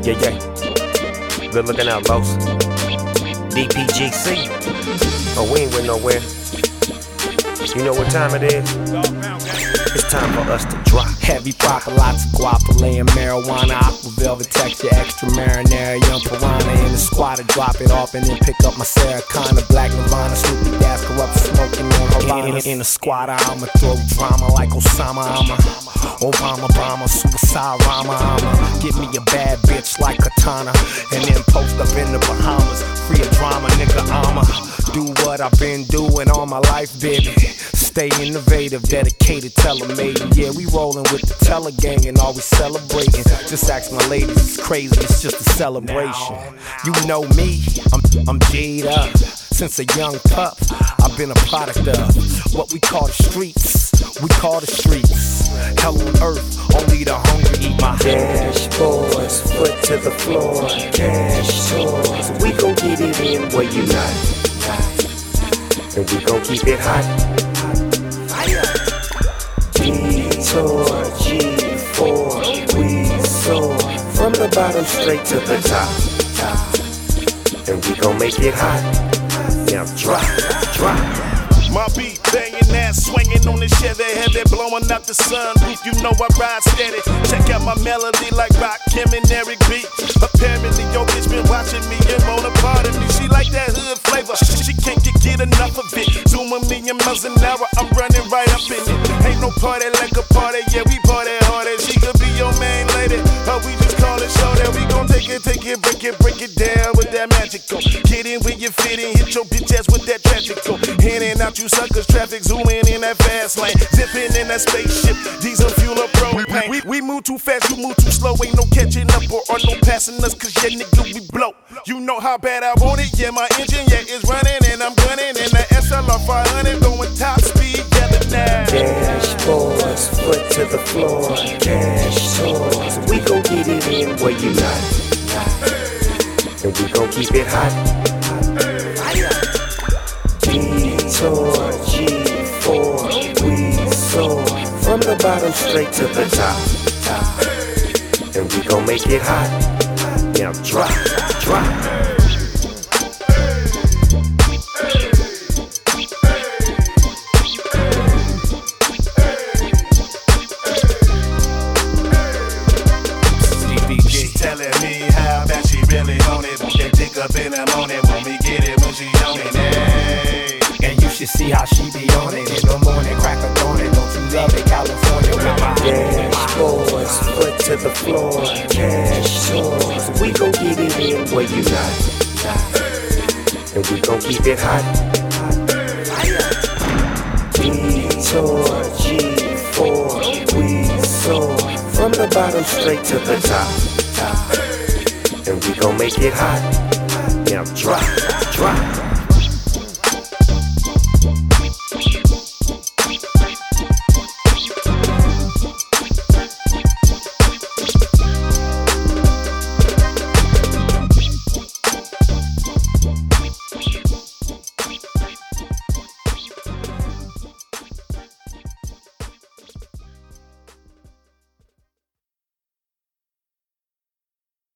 Yeah, yeah. Good looking out, boss. DPGC. Oh, we ain't went nowhere. You know what time it is? It's time for us to drop. Heavy proper, lots of guapa, laying marijuana, aqua velvet texture, extra marinara, young piranha in the squatter, drop it off and then pick up my Sarah Connor, Black Nirvana, Snoopy gas, corrupt smoking on Havana. In the squatter, I'ma throw drama like Osama, Obama, Obama, suicide rama, get me a bad bitch like Katana, and then post up in the Bahamas, free of drama, nigga, I'ma do what I've been doing all my life, baby. Stay innovative, dedicated, tele-made. Yeah, we rollin' with the Teller gang and always celebrating. Just ask my ladies, it's crazy, it's just a celebration. You know me, I'm G'd up. Since a young pup, I've been a product of what we call the streets. We call the streets hell on earth, only the hungry eat my Cash boys, foot to the floor. Cash toys, we gon' get it in where you not. And we gon' keep it hot. Detour, G4, we soar from the bottom straight to the top. And we gon' make it hot. Now drop, drop. My beat banging ass swinging on the Chevy, heavy blowing up the sunroof. You know I ride steady. Check out my melody like Rakim and Eric B. Apparently your bitch been watching me and want a part of me. She like that hood flavor. She can't get enough of it. Zoom a million miles an hour, I'm running right up in it. Ain't no party like a party, yeah we party harder. She could be your main lady, or we just call it show that we gon' take it, break it down with that magical. Get in where you fit in, hit your bitch ass with that tragical. In and out you suckers, traffic zooming in that fast lane, zipping in that spaceship, diesel fuel up propane. We move too fast, you move too slow, ain't no catching up or no passing us, cause yeah nigga we blow. You know how bad I want it, yeah my engine yeah is running and I'm gunning, and the SLR 500 going top speed, gather now. Cash boys, foot to the floor. Cash toys, we gon' get it in where you not. And we gon' keep it hot. Detour, G4, we soar from the bottom straight to the top. And we gon' make it hot. Now drop, drop. Telling me how bad she really want it. Want that dick up in the morning, want me get it when she on it. Hey. And you should see how she be on it in the morning, crack a dawn. Don't you love it, California with my Cash boys, foot to the floor. Cash toys, we gon' get it in where you not. And we gon' keep it hot. Detour, G4, we soar from the bottom straight to the top. And we gon' make it hot. Now drop, drop.